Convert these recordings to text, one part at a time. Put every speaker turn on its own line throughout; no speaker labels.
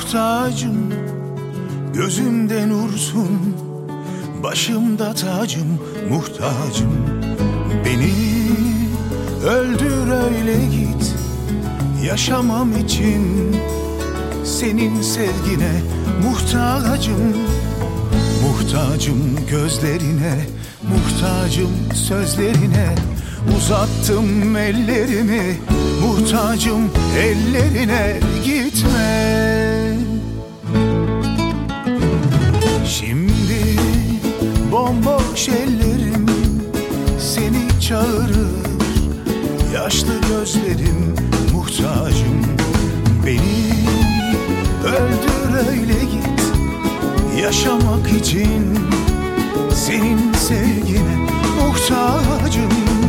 muhtacım, gözümde nursun, başımda tacım, muhtacım. Beni öldür öyle git, yaşamam için senin sevgine muhtacım. Muhtacım gözlerine, muhtacım sözlerine, uzattım ellerimi, muhtacım ellerine. Gitme. Şimdi bomboş ellerim seni çağırır, yaşlı gözlerim, muhtacım. Beni öldür öyle git, yaşamak için senin sevgine muhtacım.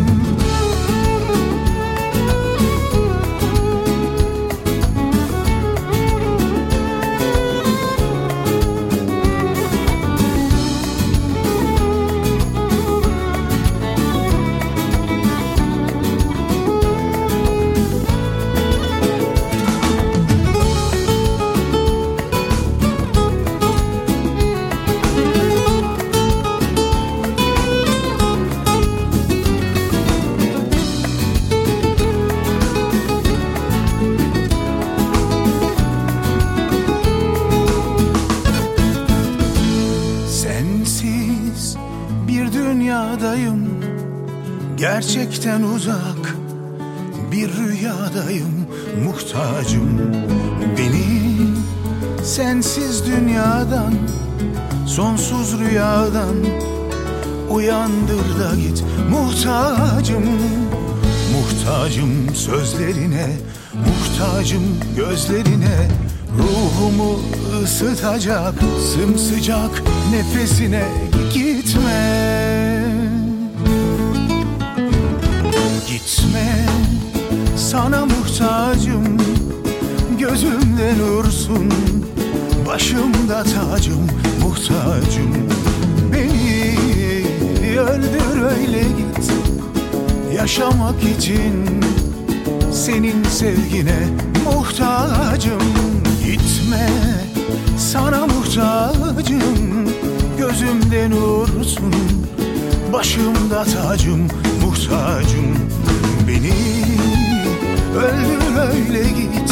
Sensiz bir dünyadayım, gerçekten uzak bir rüyadayım, muhtacım. Beni sensiz dünyadan, sonsuz rüyadan uyandır da git, muhtacım. Muhtacım sözlerine, muhtacım gözlerine, ruhumu ısıtacak sımsıcak nefesine. Gitme. Gitme, sana muhtacım, gözümde nursun, başımda tacım, muhtacım. Beni öldür öyle git, yaşamak için senin sevgine muhtacım. Gitme, sana muhtacım, gözümde nursun, başımda tacım, muhtacım. Beni öldür öyle git,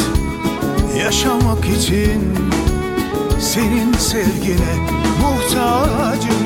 yaşamak için senin sevgine muhtacım.